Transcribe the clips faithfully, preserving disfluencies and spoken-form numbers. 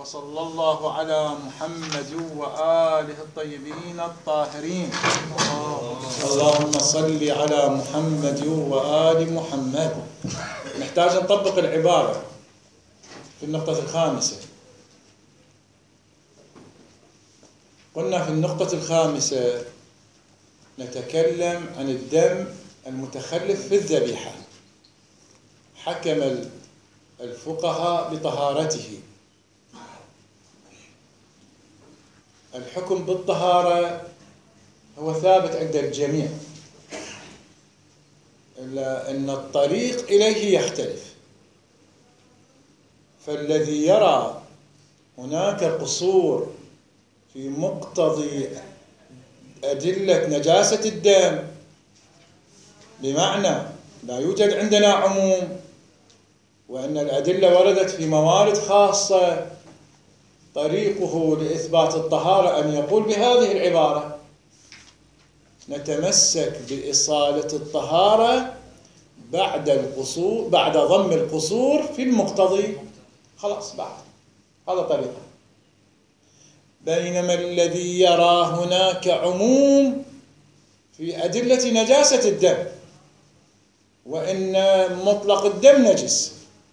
وصلى الله على محمد وآله الطيبين الطاهرين. اللهم صل على محمد وآل محمد. نحتاج نطبق العبارة في النقطة الخامسة. قلنا في النقطة الخامسة نتكلم عن الدم المتخلف في الذبيحة. حكم الفقهاء بطهارته. الحكم بالطهارة هو ثابت عند الجميع، إلا أن الطريق إليه يختلف. فالذي يرى هناك قصور في مقتضي أدلة نجاسة الدم، بمعنى لا يوجد عندنا عموم، وأن الأدلة وردت في موارد خاصة، طريقه لإثبات الطهارة أن يقول بهذه العبارة: نتمسك بإصالة الطهارة بعد القصور، بعد ضم القصور في المقتضي. خلاص، بعد هذا طريقه. بينما الذي يرى هناك عموم في أدلة نجاسة الدم، وإن مطلق الدم نجس،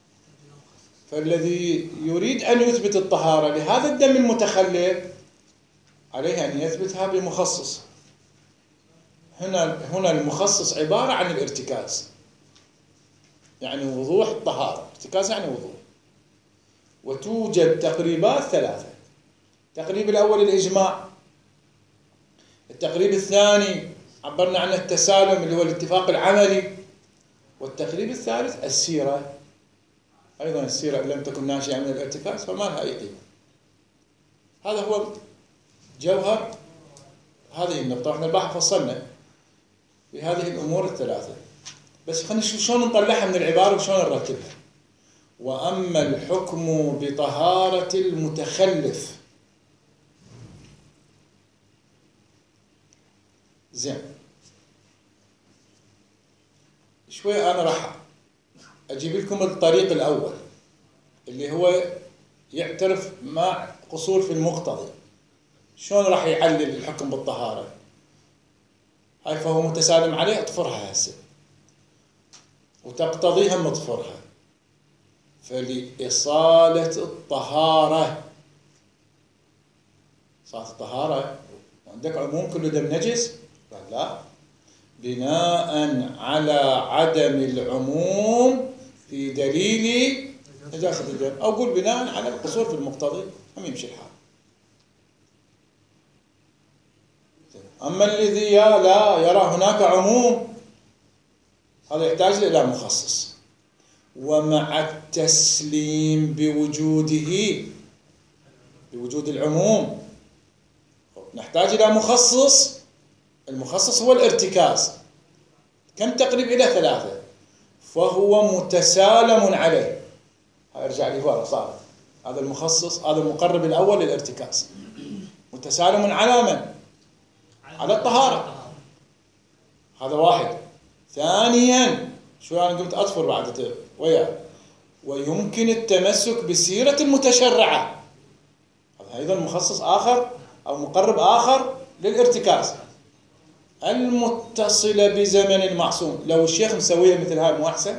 فالذي يريد أن يثبت الطهارة لهذا الدم المتخلف عليه أن يثبتها بمخصص. هنا هنا المخصص عبارة عن الارتكاز، يعني وضوح الطهارة. ارتكاز يعني وضوح. وتوجد تقريبات ثلاثة: التقريب الأول الإجماع، التقريب الثاني عبرنا عن التسالم اللي هو الاتفاق العملي، والتقريب الثالث السيرة. أيضا السيرة لم تكن ناشئة من الارتكاز فما لها أي قيمة. هذا هو جوهر هذه النقطة. احنا البارحة فصلنا في هذه الأمور الثلاثة، بس خلينا نشوف شلون نطلعها من العبارة وشلون نرتبها. وأما الحكم بطهارة المتخلف. زين، شوي أنا راح أجيب لكم الطريق الأول اللي هو يعترف مع قصور في المقتضي. شلون راح يعلل الحكم بالطهارة؟ هاي فهو متسالم عليه، اطفرها هسه وتقتضيها مطفرها. فلإصالة الطهارة، صارت الطهارة عندك عموم كل دم نجس؟ لا، بناء على عدم العموم في دليل نجاسة الدم، أو قول بناء على القصور في المقتضي، هم يمشي الحال. أما الذي لا يرى هناك عموم، هذا يحتاج إلى مخصص. ومع التسليم بوجوده، بوجود العموم، نحتاج إلى مخصص. المخصص هو الارتكاز. كم تقريب؟ إلى ثلاثة، فهو متسالم عليه. ارجع لي ورا، صار هذا المخصص، هذا المقرب الأول للارتكاز، متسالم على من؟ على الطهارة. هذا واحد. ثانيا، شو أنا قلت أطفر بعد وياه، ويمكن التمسك بسيرة المتشرعة. هذا أيضا مخصص آخر أو مقرب آخر للارتكاز، المتصلة بزمن المعصوم. لو الشيخ مسويه مثل هاي مو أحسن؟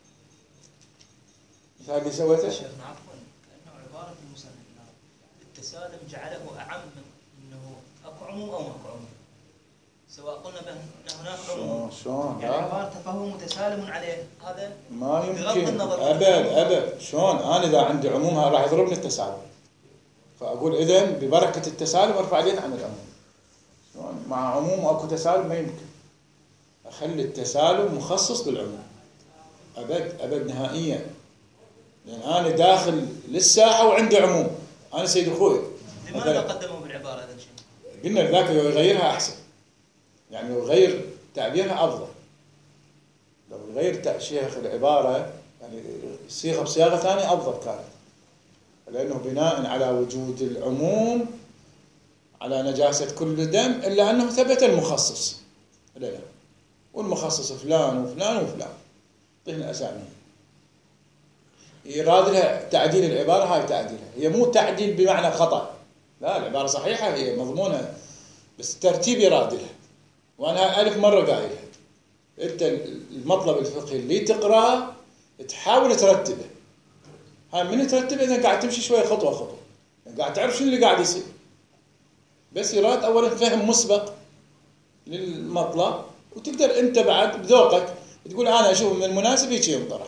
مثل هاي اللي سويته؟ شيخ عفوا، كأنه عبارة المصنف التسالم جعله أعم من أنه أكو عموم أو ماكو عموم، سواء قلنا بأن هناك عموم شلون؟ يعني عبارته فهو متسالم عليه. هذا ما يمكن أبد أبد. شلون أنا إذا عندي عموم راح يضربني التسالم، فأقول إذن ببركة التسالم أرفع يدين عن العموم. شلون مع عموم أكو تسالم؟ ما يمكن. أخلي التسالم مخصص بالعموم، أبد أبد نهائيا. لأن أنا داخل للساحة وعندي عموم، أنا سيد أخوي. لماذا قدموا بالعبارة هذا الشيء؟ قلنا ذاك يغيرها أحسن، يعني يغير تعبيرها أفضل. لو يغير شيخ العبارة يعني صيغة بصياغة ثانية أفضل كانت، لأنه بناء على وجود العموم على نجاسة كل دم، إلا أنه ثبت المخصص. لا لا، والمخصص فلان وفلان وفلان، طهن أسامي. يراد لها تعديل العبارة، هاي تعديلها، هي مو تعديل بمعنى خطأ، لا العبارة صحيحة هي مضمونة، بس الترتيب يراد لها. وأنا ألف مرة قايلها، أنت المطلب الفقهي اللي تقرأه تحاول ترتبه، هاي من ترتبه إذا قاعد تمشي شوية خطوة خطوة، يعني قاعد تعرف شنو اللي قاعد يصير. بس يراد أولا فهم مسبق للمطلب، وتقدر أنت بعد بذوقك تقول أنا أشوف من المناسب هيك ينطرح،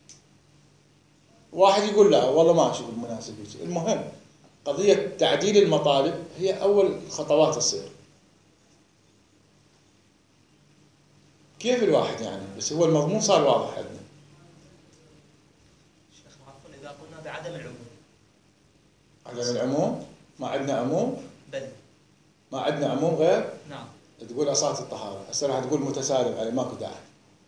واحد يقول لا والله ما أشوف المناسب هيك. المهم قضية تعديل المطالب هي أول خطوات تصير. كيف الواحد يعني، بس هو المضمون صار واضح عندنا. شيخ عفوا، إذا قلنا بعدم العموم، عدم العموم ما عندنا عموم، بل ما عندنا عموم غير نعم تقول أصالة الطهارة، هسه راح تقول متسالم عليه ماكو داعي.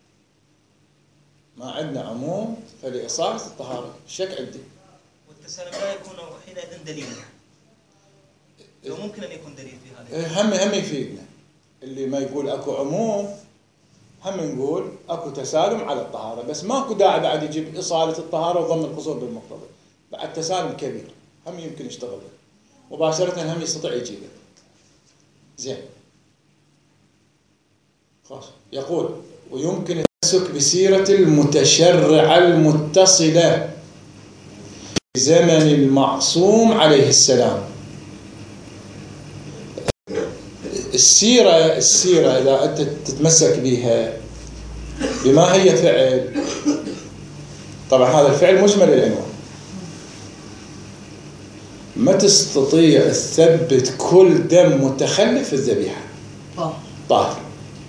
ما عندنا عموم فلإصالة الطهارة الشك عندي. والتسالم لا يكون حينئذ دليلا، لو ممكن أن يكون دليل في هذا. هم هم يفيدنا اللي ما يقول أكو عموم، هم نقول أكو تسالم على الطهارة، بس ماكو داعي بعد يجيب إصالة الطهارة وضم القصور بالمقتضى، بعد تسالم كبير هم يمكن يشتغل مباشرة، هم يستطيع يجيبه. زين خلاص. يقول ويمكن التمسك بسيرة المتشرع المتصلة بزمن المعصوم عليه السلام. السيرة السيرة إذا أنت تتمسك بها بما هي فعل، طبعا هذا الفعل مجمل العنوان، ما تستطيع تثبت كل دم متخلف في الذبيحة طاهر،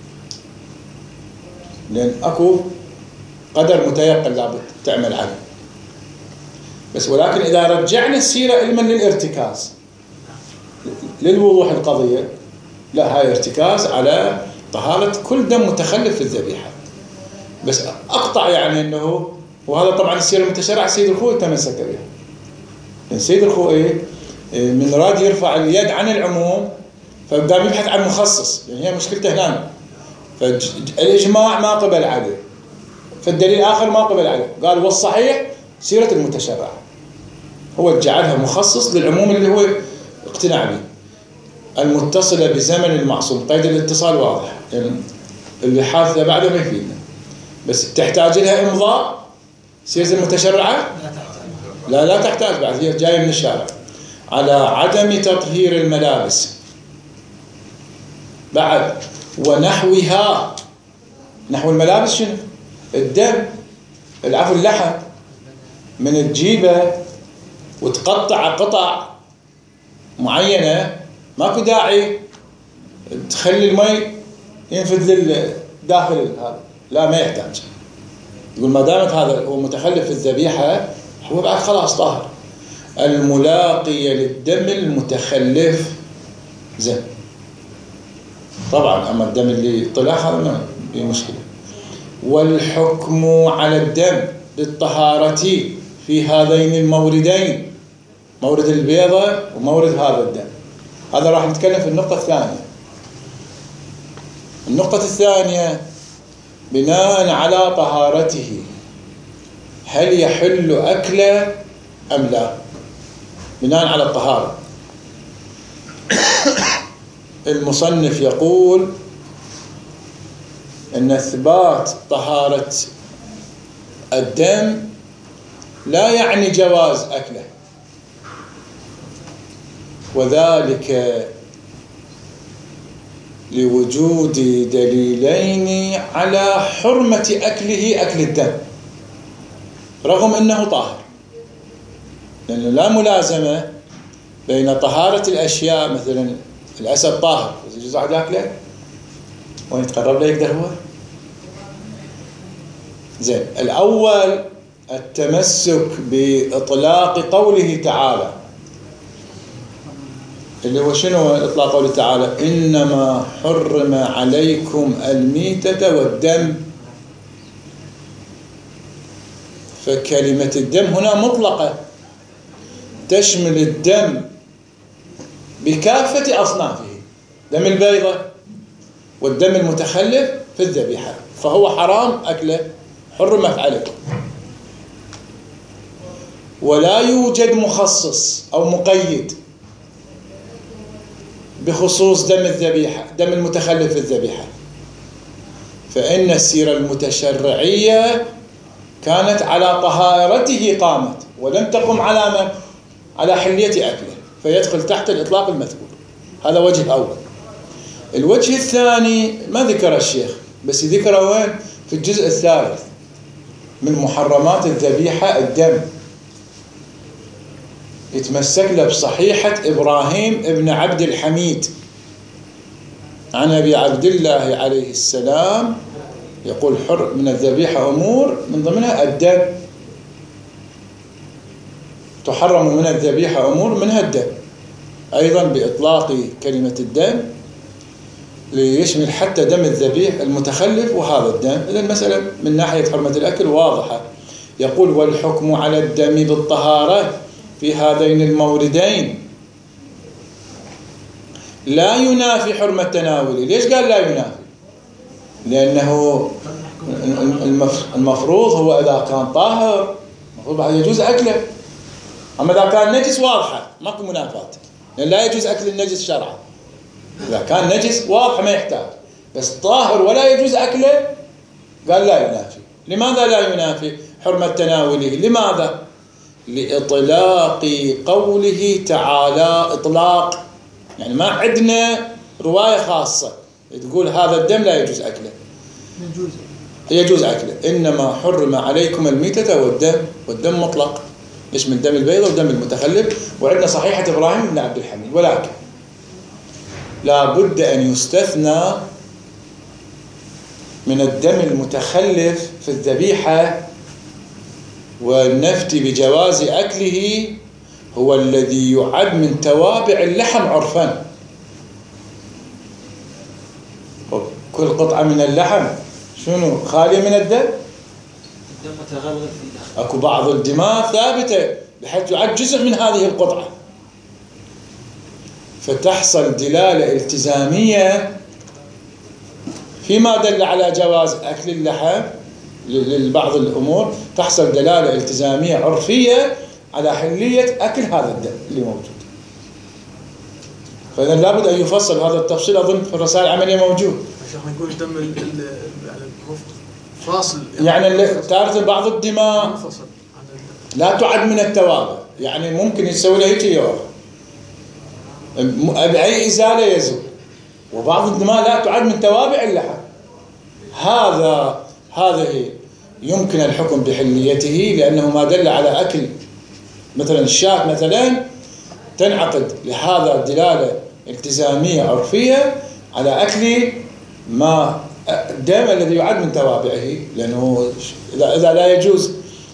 لأن أكو قدر متيقن لابد تعمل عليه. بس ولكن إذا رجعنا السيرة علما للارتكاز للوضوح القضية، لا هاي ارتكاز على طهارة كل دم متخلف في الذبيحة. بس أقطع يعني أنه، وهذا طبعا السيرة المتشرعة سيد الخوئي تمسك بها. يعني سيد الخوئي من راد يرفع اليد عن العموم فقام يبحث عن مخصص، يعني هي مشكلته هنا. فالإجماع ما قبل عليه، فالدليل آخر ما قبل عليه، قال والصحيح سيرة المتشرعة، هو جعلها مخصص للعموم اللي هو اقتناع به، المتصلة بزمن المعصوم. قيد الاتصال واضح، يعني اللي حاثة بعده ما يفيدنا، بس تحتاج لها إمضاء سيرة المتشرعة؟ لا لا تحتاج، بعد هي جاية من الشارع. على عدم تطهير الملابس بعد، ونحوها. نحو الملابس شنو؟ الدم، العفو اللحم، من تجيبه وتقطع قطع معينة ماكو داعي تخلي المي ينفذ للداخل هذا، لا ما يحتاج. يقول ما دامت هذا هو متخلف في الذبيحة هو بعد خلاص طاهر. الملاقي للدم المتخلف زين، طبعا أما الدم اللي طلع هذا ما في مشكلة. والحكم على الدم بالطهارة في هذين الموردين، مورد البيضة ومورد هذا الدم. هذا راح نتكلم في النقطة الثانية. النقطة الثانية بناء على طهارته هل يحل أكله أم لا؟ بناء على الطهارة المصنف يقول أن إثبات طهارة الدم لا يعني جواز أكله، وذلك لوجود دليلين على حرمة أكله أكل الدم رغم أنه طاهر، لأنه لا ملازمة بين طهارة الأشياء. مثلا الأسد طاهر، إذا جزء واحد يأكله وين يتقرب له يقدر هو. زين، الأول التمسك بإطلاق قوله تعالى، اللي هو شنو إطلاق قوله تعالى؟ إنما حرم عليكم الميتة والدم. فكلمة الدم هنا مطلقة تشمل الدم بكافة أصنافه، دم البيضة والدم المتخلف في الذبيحة، فهو حرام أكله، حرمت عليكم. ولا يوجد مخصص أو مقيد بخصوص دم الذبيحة، دم المتخلف في الذبيحة، فإن السيرة المتشرعية كانت على طهارته قامت، ولم تقم على من؟ على حلية أكله، فيدخل تحت الإطلاق المذكور. هذا وجه أول. الوجه الثاني ما ذكر الشيخ، بس ذكره وين؟ في الجزء الثالث من محرمات الذبيحة الدم. يتمسك له بصحيحة إبراهيم ابن عبد الحميد عن أبي عبد الله عليه السلام يقول: حر من الذبيحة أمور من ضمنها الدم، تحرم من الذبيحة أمور منها الدم، أيضا بإطلاق كلمة الدم ليشمل حتى دم الذبيح المتخلف وهذا الدم. إذا المسألة من ناحية حرمة الأكل واضحة. يقول: والحكم على الدم بالطهارة في هذين الموردين لا ينافي حرمة تناوله. ليش قال لا ينافي؟ لأنه المفروض هو إذا كان طاهر المفروض بعد يجوز أكله، أما إذا كان نجس واضحة ماكو منافاة، لأن لا يجوز أكل النجس شرعا. إذا كان نجس واضح ما يحتاج، بس طاهر ولا يجوز أكله قال لا ينافي. لماذا لا ينافي حرمة تناوله؟ لماذا؟ لإطلاق قوله تعالى إطلاق، يعني ما عندنا رواية خاصة تقول هذا الدم لا يجوز أكله، يجوز يجوز أكله. إنما حرم عليكم الميتة والدم، والدم مطلق يشمل دم البيض ودم المتخلف، وعندنا صحيحة إبراهيم بن عبد الحميد. ولكن لا بد أن يستثنى من الدم المتخلف في الذبيحة والنفتي بجواز أكله هو الذي يعد من توابع اللحم عرفا. كل قطعة من اللحم شنو خالية من الدم؟ الدم متغلغل في اللحم. أكو بعض الدماء ثابتة بحيث يعد جزء من هذه القطعة، فتحصل دلالة التزامية فيما دل على جواز أكل اللحم لبعض الأمور، تحصل دلالة التزامية عرفية على حلية أكل هذا الدم اللي موجود. فإذا لابد أن يفصل هذا التفصيل، أظن في الرسائل العملية موجود. عشان نقول دم فاصل، يعني تارة بعض الدماء لا تعد من التوابع، يعني ممكن يسوي له هيك يروح بأي إزالة يزول، وبعض الدماء لا تعد من توابع اللحم. هذا هذه يمكن الحكم بحليته لأنه ما دل على أكل مثلا الشاة مثلا تنعقد لهذا الدلالة التزامية عرفية على أكل ما الدم الذي يعد من توابعه، لأنه إذا إذا لا يجوز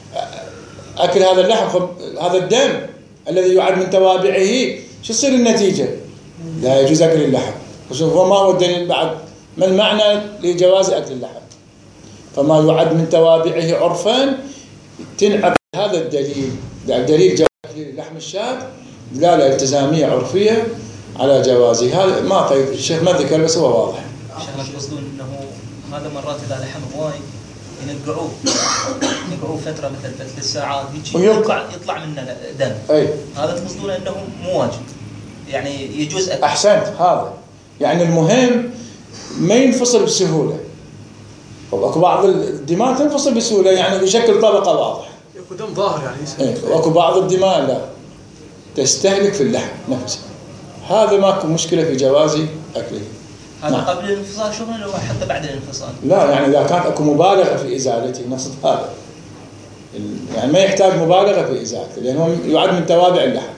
أكل هذا اللحم هذا الدم الذي يعد من توابعه شو تصير النتيجة؟ لا يجوز أكل اللحم. وما هو الدليل بعد؟ ما المعنى لجواز أكل اللحم؟ فما يعد من توابعه عرفا تنعقد هذا الدليل، دليل جواز أكل لحم الشاة دلالة التزامية عرفية على جوازه. هذا ما طيب الشيخ ما ذكر بس هو واضح. الشيخ يقصدون انه هذا مرات اذا لحم هواي ينقعوه ينقعوه فتره مثل ثلاث ساعات يطلع يطلع منه دم. اي هذا تقصدون انه مو واجب، يعني يجوز أكل. احسنت. هذا يعني المهم ما ينفصل بسهوله، واكو بعض الدماء تنفصل بسهوله يعني بشكل طبقه واضحه، يكو دم ظاهر يعني. اي واكو بعض الدماء لا تستهلك في اللحم نفسه. هذا ماكو مشكله في جواز اكله. هذا نعم. قبل الانفصال شغله لو حتى بعد الانفصال؟ لا يعني اذا كانت اكو مبالغه في ازالته نقصد هذا، يعني ما يحتاج مبالغه في ازالته لانه يعد من توابع اللحم.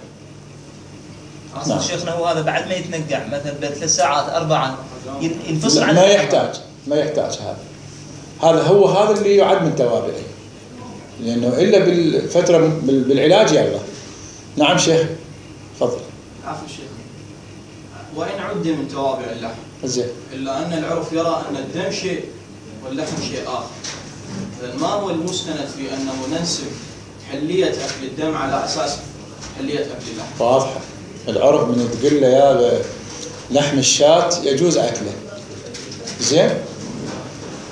اصلا نعم. شيخنا هو هذا بعد ما يتنقع مثلا بثلاث ساعات اربعه ينفصل عن ما يحتاج ما يحتاج هذا هذا هو هذا اللي يعد من توابعه، لانه الا بالفتره بالعلاج يلا. نعم شيخ تفضل. عفوا شيخ، وإن عد من توابع اللحم زين، إلا أن العرف يرى أن الدم شيء واللحم شيء آخر، فما هو المستند في أنه ننسب حلية أكل الدم على أساس حلية أكل اللحم؟ واضحة. العرف من تقول له يا لحم الشاة يجوز أكله زين،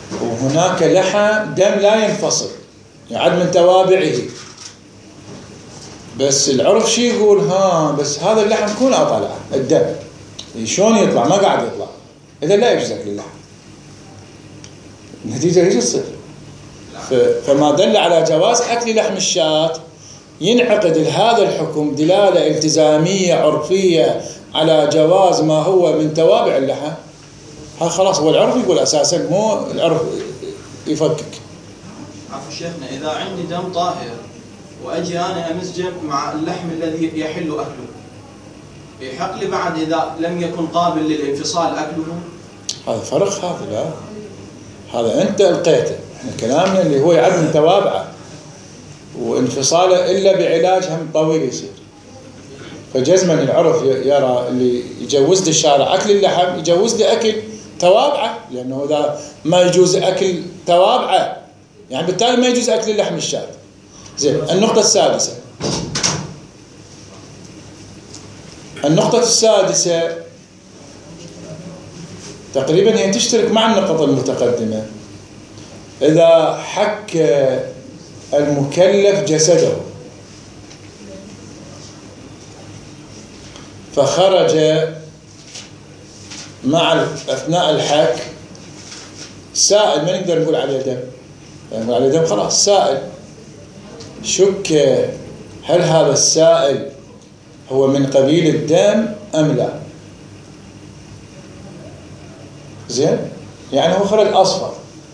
وهناك لحم دم لا ينفصل يعد من توابعه، بس العرف شي يقول ها بس هذا اللحم كونه طلع الدم شلون يطلع؟ ما قاعد يطلع، إذا لا يجوز أكل اللحم. النتيجة ايش تصير؟ فما دل على جواز أكل لحم الشاة ينعقد هذا الحكم دلالة التزامية عرفية على جواز ما هو من توابع اللحم. ها خلاص هو العرف يقول أساسا، مو العرف يفكك. عفوا شيخنا، إذا عندي دم طاهر وأجي أنا أمزجه مع اللحم الذي يحل أكله، يحق لي بعد إذا لم يكن قابل للانفصال أكله؟ هذا فرق، هذا لا، هذا أنت ألقيته. احنا كلامنا اللي هو يعد من توابعه وانفصاله إلا بعلاج هم طويل يصير. فجزما العرف يرى اللي يجوز لي الشارع أكل اللحم يجوز لي أكل توابعه، لأنه إذا ما يجوز أكل توابعه يعني بالتالي ما يجوز أكل اللحم الشاذ. زين، النقطة السادسة النقطة السادسة تقريبا هي تشترك مع النقطة المتقدمة. إذا حك المكلف جسده فخرج مع أثناء الحك سائل، ما نقدر نقول عليه دم، نقول عليه دم خلاص سائل، شك هل هذا السائل هو من قبيل الدم أم لا. زين، يعني هو خرج أصفر،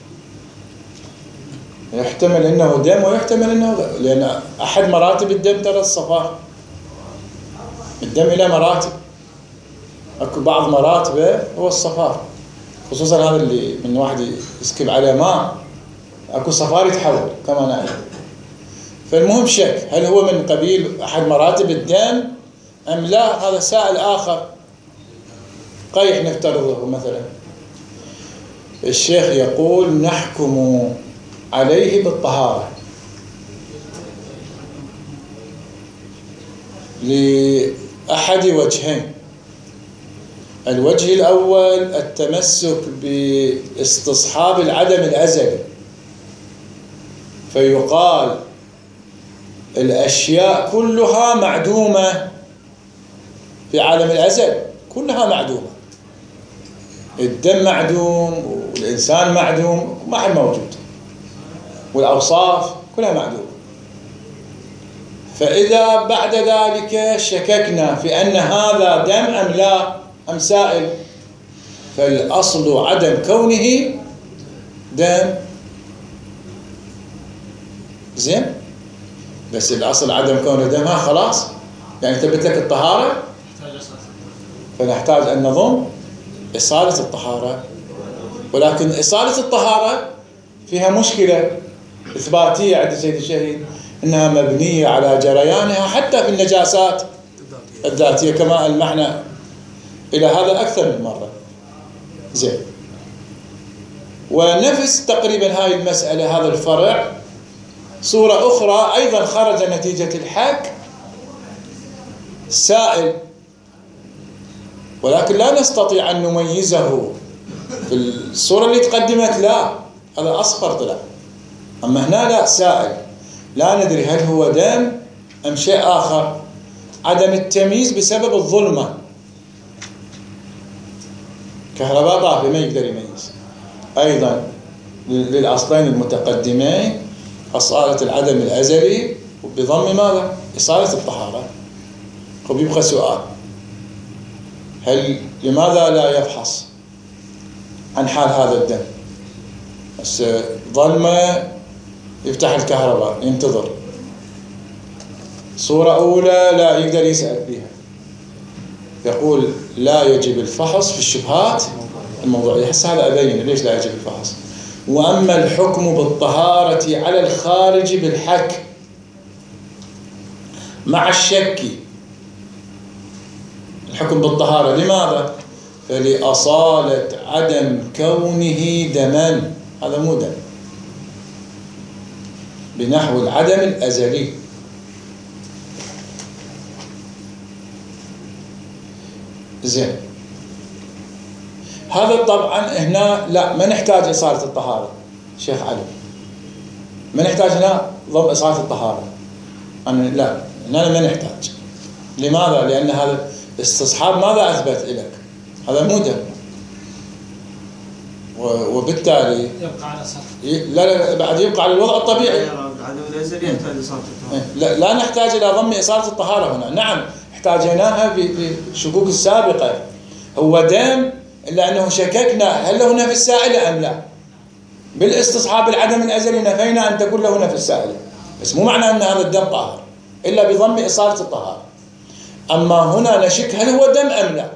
يحتمل أنه دم ويحتمل أنه غير، لأن أحد مراتب الدم ترى الصفار. الدم إلى مراتب، أكو بعض مراتبه هو الصفار، خصوصا هذا اللي من واحد يسكب عليه ماء أكو صفار يتحول كما نعلم. فالمهم شك هل هو من قبيل أحد مراتب الدم أم لا. هذا سائل آخر، قيح نفترضه مثلا، الشيخ يقول نحكم عليه بالطهارة لأحد وجهين. الوجه الأول التمسك باستصحاب العدم الأزلي، فيقال الأشياء كلها معدومة في عالم الأزل، كلها معدومة، الدم معدوم والإنسان معدوم ما حد موجود، والأوصاف كلها معدومة. فإذا بعد ذلك شككنا في أن هذا دم أم لا أم سائل، فالأصل عدم كونه دم. زين، بس الأصل عدم كونه دم، ها خلاص يعني ثبت لك الطهارة، فنحتاج أن نضم إصالة الطهارة. ولكن إصالة الطهارة فيها مشكلة إثباتية عند سيد الشهيد، أنها مبنية على جريانها حتى في النجاسات الذاتية كما المعنى إلى هذا أكثر من مرة. زين، ونفس تقريبا هاي المسألة، هذا الفرع صورة أخرى أيضا خرج نتيجة الحك سائل، ولكن لا نستطيع أن نميزه في الصورة اللي تقدمت، لا هذا أصفر طلع، أما هنا لا سائل، لا ندري هل هو دم أم شيء آخر. عدم التمييز بسبب الظلمة، كهرباء طافي ما يقدر يميز. أيضا للأصلين المتقدمين أصالة العدم الأزلي بضم ماذا؟ إصالة الطهارة. وبيبقى سؤال، هل لماذا لا يفحص عن حال هذا الدم؟ بس ظلمة يفتح الكهرباء ينتظر، صورة أولى لا يقدر يسأل فيها، يقول لا يجب الفحص في الشبهات الموضوعية. هسه هذا أبين ليش لا يجب الفحص. وأما الحكم بالطهارة على الخارج بالحك مع الشك، الحكم بالطهارة لماذا؟ فلأصالة عدم كونه دما، هذا مو دم، بنحو العدم الأزلي. زين، هذا طبعا هنا لا ما نحتاج إصالة الطهارة. شيخ علي، ما نحتاج هنا ضم إصالة الطهارة، أنا لا هنا ما نحتاج. لماذا؟ لأن هذا استصحاب ماذا أثبت لك؟ هذا مو دم، وبالتالي يبقى على صح. لا لا بعد يبقى على الوضع الطبيعي. لا, لا نحتاج إلى ضم إصالة الطهارة هنا. نعم احتاجناها في في الشكوك السابقة. هو دم إلا أنه شككنا هل له نفس السائلة أم لا. بالاستصحاب العدم الأزلي نفينا أن تكون له نفس السائلة، بس مو معنى أن هذا الدم طاهر إلا بضم إصالة الطهارة. أما هنا نشك هل هو دم أم لا.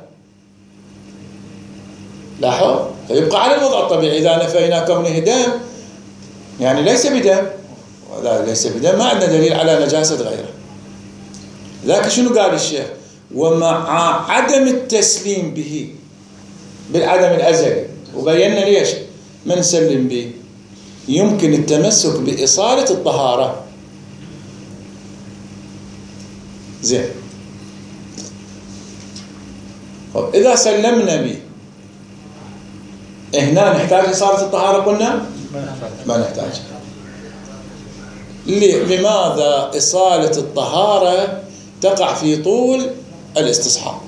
لاحظ، فيبقى على الوضع الطبيعي. إذا نفينا كونه دم يعني ليس بدم، ولا ليس بدم ما عندنا دليل على نجاسة غيره. لكن شنو قال الشيخ؟ ومع عدم التسليم به بالعدم الأزلي، وبينا ليش ما نسلم به، يمكن التمسك بإصالة الطهارة. زين، طب إذا سلمنا به هنا نحتاج إصالة الطهارة؟ قلنا ما نحتاج. لماذا؟ إصالة الطهارة تقع في طول الاستصحاب،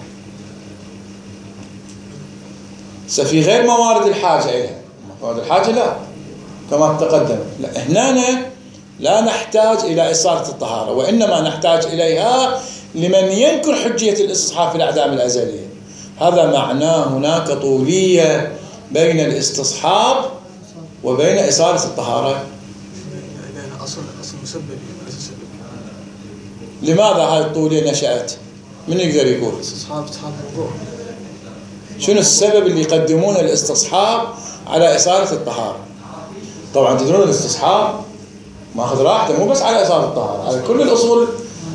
ففي غير موارد الحاجة إليها. موارد الحاجة لا كما تقدم، لا هنا لا نحتاج إلى إصالة الطهارة، وإنما نحتاج إليها لمن ينكر حجية الاستصحاب في الأعدام الأزلية. هذا معناه هناك طولية بين الاستصحاب وبين إصالة الطهارة. بين أصل أصل مسبب وليس سبب. لماذا هذه الطولية نشأت؟ من يقدر يقول؟ استصحاب استصحاب موضوع. شنو السبب اللي يقدمون الاستصحاب على إصالة الطهارة؟ طبعا تدرون الاستصحاب ماخذ راحته مو بس على إصالة الطهارة، على كل الأصول.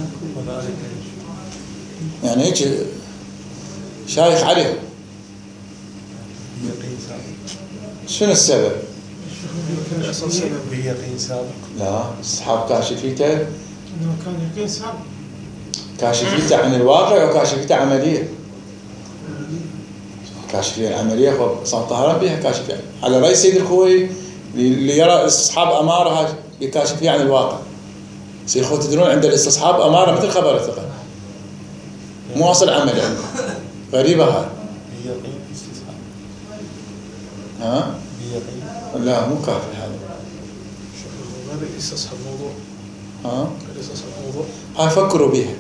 يعني هيك شايخ عليهم. شنو السبب؟ يمكن أصل سبب بيقين سابق. لا، استصحاب كاشفيته إنه كان يقين سابق. كاشفيته عن الواقع وكاشفيته عملية. كاشفية العملية هو صار طهارة بها كاشفية على رأي سيد الخوي اللي يرى الاستصحاب أمارها كاشفية عن الواقع. سيد الخوي تدرون عند الاستصحاب أمارة مثل خبر الثقة، مو أصل عمل عنده. غريبة هاي. بيقين استصحاب. ها؟ بيقين. لا مو كافي هذا. غير استصحاب موضوع. ها؟ غير استصحاب موضوع. هاي فكروا بها.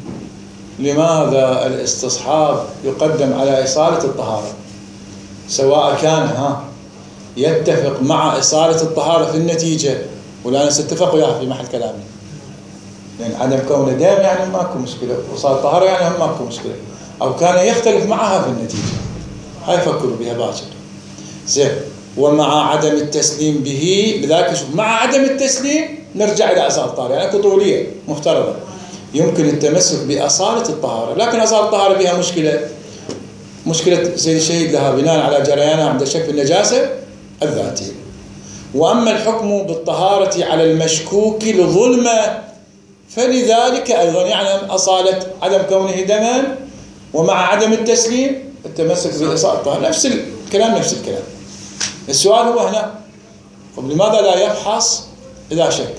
لماذا الاستصحاب يقدم على إصالة الطهارة؟ سواء كان ها يتفق مع إصالة الطهارة في النتيجة، ولا نتفق وياه في محل كلامي، لأن يعني عدم كونه دم يعني ماكو مشكلة، وصال الطهارة يعني هم ماكو مشكلة، أو كان يختلف معها في النتيجة. هاي فكروا بها باكر. زين، ومع عدم التسليم به، لذلك شوف مع عدم التسليم نرجع إلى إصالة الطهارة، يعني أكو طولية مفترضة. يمكن التمسك بأصالة الطهارة، لكن أصالة الطهارة بها مشكلة، مشكلة سيد الشهيد لها بناء على جريانها عند الشك في النجاسة الذاتية. وأما الحكم بالطهارة على المشكوك لظلمة فلذلك أيضا يعني أصالة عدم كونه دما، ومع عدم التسليم التمسك بأصالة الطهارة، نفس الكلام نفس الكلام. السؤال هو هنا، طب لماذا لا يفحص إذا شك؟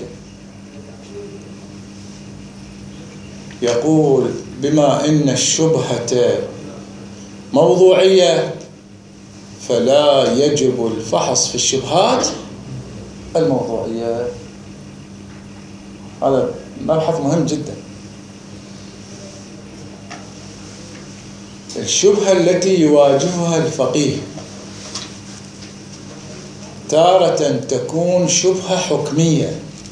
يقول بما إن الشبهة موضوعية فلا يجب الفحص في الشبهات الموضوعية. هذا مبحث مهم جدا. الشبهة التي يواجهها الفقيه تارة تكون شبهة حكمية،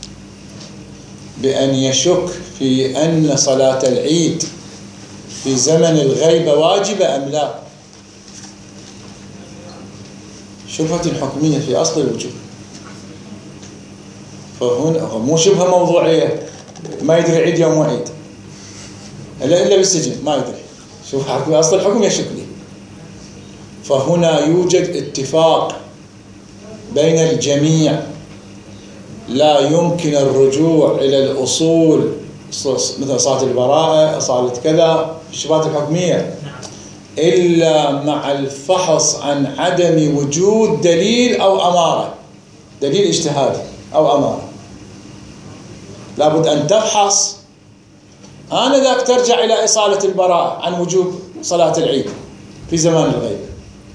بأن يشك في أن صلاة العيد في زمن الغيبة واجبة أم لا. شبهة حكمية في أصل الوجوب، فهنا مو شبهة موضوعية، ما يدري عيد يوم وعيد إلا إلا بالسجن ما يدري. شبهة حكمية أصل الحكم يشك لي. فهنا يوجد اتفاق بين الجميع، لا يمكن الرجوع إلى الأصول مثل صلاة البراءة، صلاة كذا، الشبهات الحكمية، إلا مع الفحص عن عدم وجود دليل أو أمارة، دليل اجتهادي أو أمارة. لابد أن تفحص آنذاك ترجع إلى إصالة البراءة عن وجوب صلاة العيد في زمان الغيبة،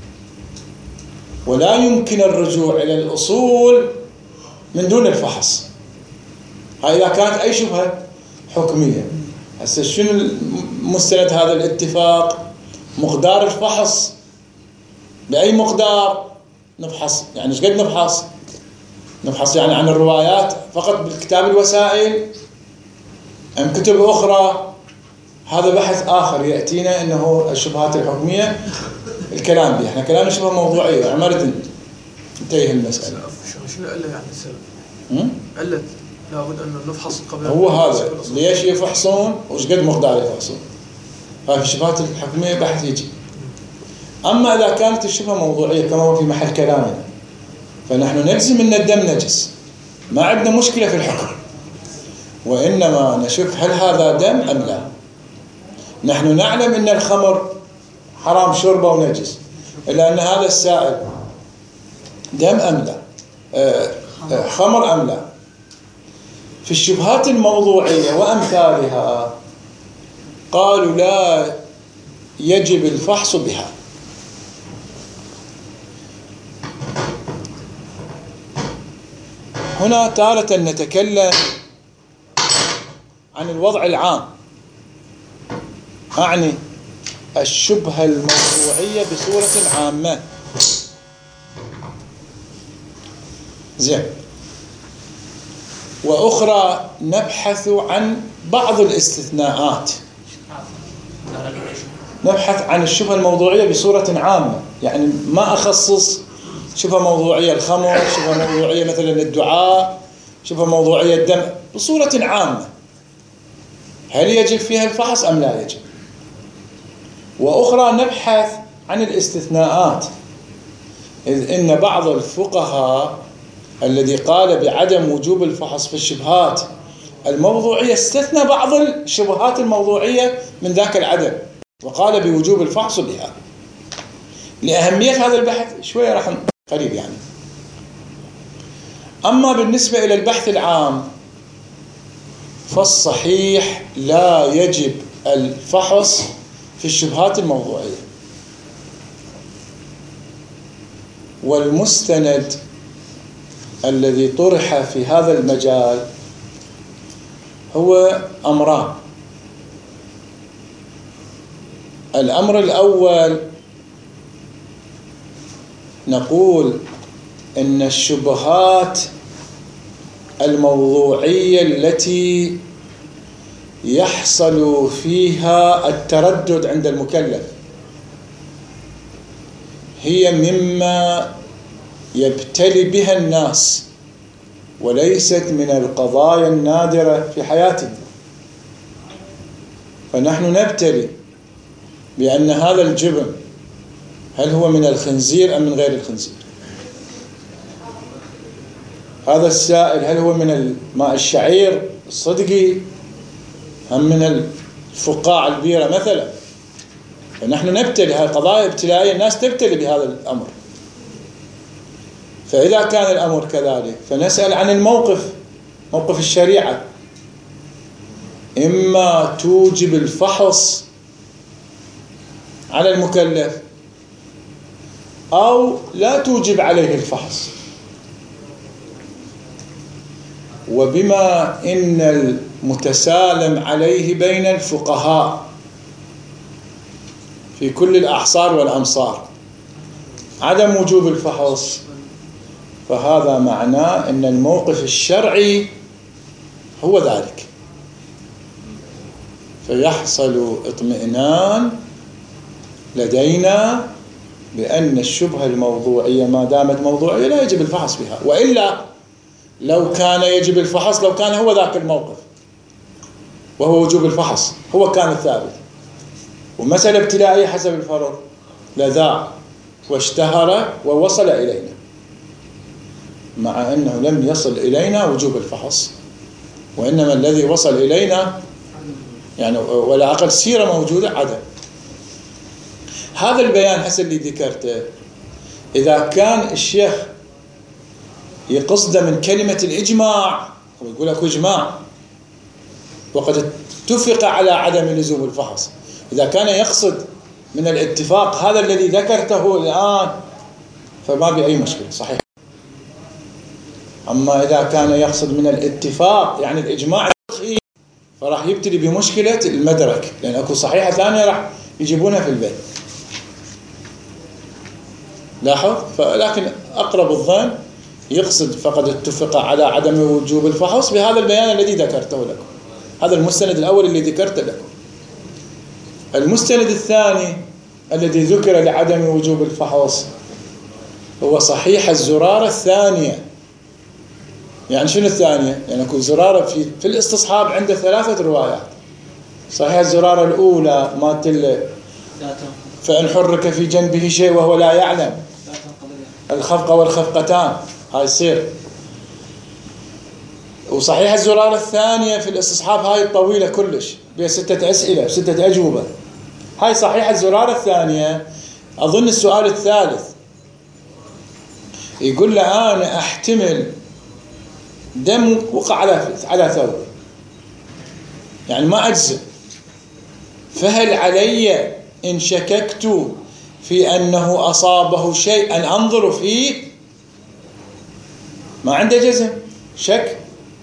ولا يمكن الرجوع إلى الأصول من دون الفحص. هاي إذا كانت أي شبهة حكمية. هسه شنو مستند هذا الاتفاق؟ مقدار الفحص. بأي مقدار نفحص؟ يعني ايش قد نفحص؟ نفحص يعني عن الروايات فقط بالكتاب الوسائل أم كتب أخرى؟ هذا بحث آخر يأتينا، إنه الشبهات الحكمية الكلام بها. احنا كلام شبه موضوعية، عمرت انتهي المسألة. شنو قال يعني السبب؟ قالت لابد أن نفحص قبل. هو هذا ليش يفحصون وش قد مقدار يفحصون. هاي الشبهات الحكمية بحث يجي. أما إذا كانت الشبهة موضوعية كما هو في محل كلامنا، فنحن نجزم أن الدم نجس، ما عندنا مشكلة في الحكم، وإنما نشك هل هذا دم أم لا. نحن نعلم أن الخمر حرام شربه ونجس، إلا أن هذا السائل دم أم لا، آه آه خمر أم لا. في الشبهات الموضوعية وأمثالها قالوا لا يجب الفحص بها. هنا تارة نتكلم عن الوضع العام، أعني الشبهة الموضوعية بصورة عامة. زين. وأخرى نبحث عن بعض الاستثناءات، نبحث عن الشبهة الموضوعية بصورة عامة، يعني ما أخصص شبهة موضوعية الخمر، شبهة موضوعية مثلا الدعاء، شبهة موضوعية الدم، بصورة عامة هل يجب فيها الفحص أم لا يجب. وأخرى نبحث عن الاستثناءات، إذ إن بعض الفقهاء الذي قال بعدم وجوب الفحص في الشبهات الموضوعية استثنى بعض الشبهات الموضوعية من ذاك العدم وقال بوجوب الفحص بها. لأهمية هذا البحث شوية راح قريب يعني. أما بالنسبة إلى البحث العام فالصحيح لا يجب الفحص في الشبهات الموضوعية. والمستند الذي طرح في هذا المجال هو أمران. الأمر الأول نقول إن الشبهات الموضوعية التي يحصل فيها التردد عند المكلف هي مما يبتلي بها الناس وليست من القضايا النادرة في حياتنا. فنحن نبتلي بأن هذا الجبن هل هو من الخنزير أم من غير الخنزير؟ هذا السائل هل هو من ماء الشعير الصدقي أم من الفقاع البيرة مثلا؟ فنحن نبتلي، هذه قضايا ابتلائية، الناس تبتلي بهذا الأمر. فإذا كان الأمر كذلك فنسأل عن الموقف، موقف الشريعة، إما توجب الفحص على المكلف أو لا توجب عليه الفحص. وبما إن المتسالم عليه بين الفقهاء في كل الأعصار والأمصار عدم وجوب الفحص، فهذا معناه أن الموقف الشرعي هو ذلك، فيحصل اطمئنان لدينا بأن الشبهة الموضوعية ما دامت موضوعية لا يجب الفحص بها. وإلا لو كان يجب الفحص، لو كان هو ذاك الموقف وهو وجوب الفحص هو كان الثابت ومسألة ابتلائية حسب الفرض لذاع واشتهر ووصل إلينا، مع أنه لم يصل إلينا وجوب الفحص، وإنما الذي وصل إلينا يعني ولا أقل سيرة موجودة عدم. هذا البيان هسه اللي ذكرته إذا كان الشيخ يقصد من كلمة الإجماع، هو يقول لك إجماع، وقد اتفق على عدم لزوم الفحص. إذا كان يقصد من الاتفاق هذا الذي ذكرته الآن فما بأي مشكلة، صحيح. أما إذا كان يقصد من الاتفاق يعني الإجماع فراح يبتدي بمشكلة المدرك، لأن أكو صحيحة ثانية راح يجيبونها في البيت. لاحظ؟ لكن أقرب الظن يقصد فقد اتفق على عدم وجوب الفحص بهذا البيان الذي ذكرته لكم. هذا المستند الأول اللي ذكرته لكم. المستند الثاني الذي ذكر لعدم وجوب الفحص هو صحيح الزرارة الثانية. يعني شنو الثانية؟ يعني أكو زرارة في في الاستصحاب عنده ثلاثة روايات. صحيح الزرارة الأولى مالت فإن حرك في جنبه شيء وهو لا يعلم، الخفقة والخفقتان، هاي يصير. وصحيح الزرارة الثانية في الاستصحاب هاي الطويلة كلش بها ستة أسئلة ستة أجوبة. هاي صحيح الزرارة الثانية. أظن السؤال الثالث يقول له أنا أحتمل دم وقع على على ثوب، يعني ما أجزم، فهل علي إن شككت في أنه أصابه شيء أن أنظر فيه؟ ما عنده جزم، شك.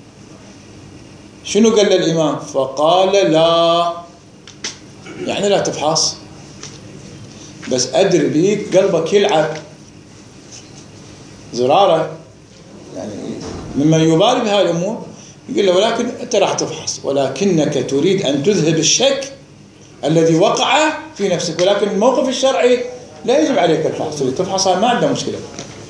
شنو قال للإمام؟ فقال لا، يعني لا تفحص، بس أدري بيك قلبك يلعب. زرارة يعني مما يبالي بهذه الأمور يقول له ولكن أنت راح تفحص، ولكنك تريد أن تذهب الشك الذي وقع في نفسك، ولكن الموقف الشرعي لا يجب عليك الفحص، تريد تفحص ما عنده مشكلة.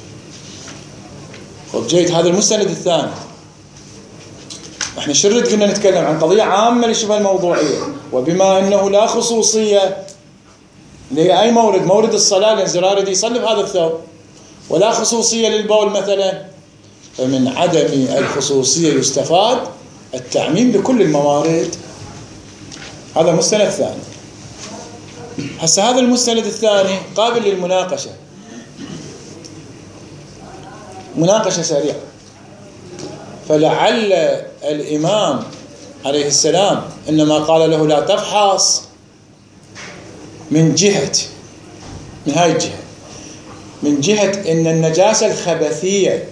خب جيد. هذا المستند الثاني. احنا شرد كنا نتكلم عن قضية عامة لشبه الموضوعية، وبما أنه لا خصوصية لأي مورد، مورد الصلاة لأن زرارة دي يصلي بهذا الثوب، ولا خصوصية للبول مثلا، فمن عدم الخصوصية يستفاد التعميم بكل الموارد. هذا مستند ثاني. هسه هذا المستند الثاني قابل للمناقشة، مناقشة سريعة. فلعل الإمام عليه السلام إنما قال له لا تفحص من جهة، من هاي الجهة، من جهة إن النجاسة الخبثية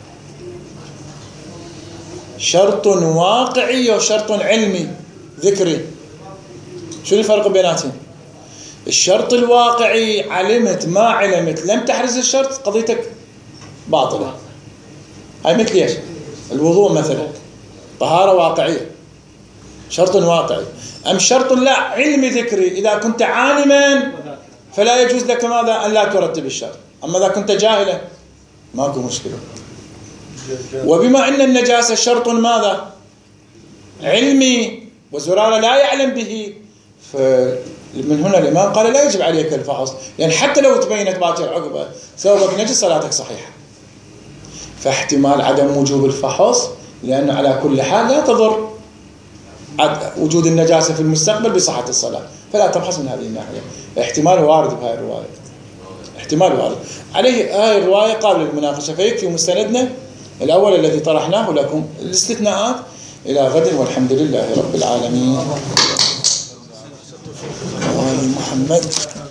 شرط واقعي وشرط علمي ذكري. شو الفرق بيناتهم؟ الشرط الواقعي علمت ما علمت لم تحرز الشرط قضيتك باطلة. هاي مثل ايش؟ الوضوء مثلا، طهارة واقعية، شرط واقعي. أم شرط لا علمي ذكري، إذا كنت عالما فلا يجوز لك ماذا؟ أن لا ترتب الشرط. أما إذا كنت جاهلا ماكو مشكلة. وبما أن النجاسة شرط ماذا؟ علمي، وزرارة لا يعلم به، فمن هنا الإمام قال لا يجب عليك الفحص، لأن يعني حتى لو تبينت باكر عقبة ثوبك نجس صلاتك صحيحة. فاحتمال عدم وجوب الفحص لأن على كل حال لا تضر وجود النجاسة في المستقبل بصحة الصلاة، فلا تفحص من هذه الناحية. احتمال وارد بهذه الرواية، احتمال وارد عليه. هاي الرواية قابلة للمناقشة، فيكفي مستندنا الأول الذي طرحناه لكم. الاستثناءات إلى غد، والحمد لله رب العالمين. محمد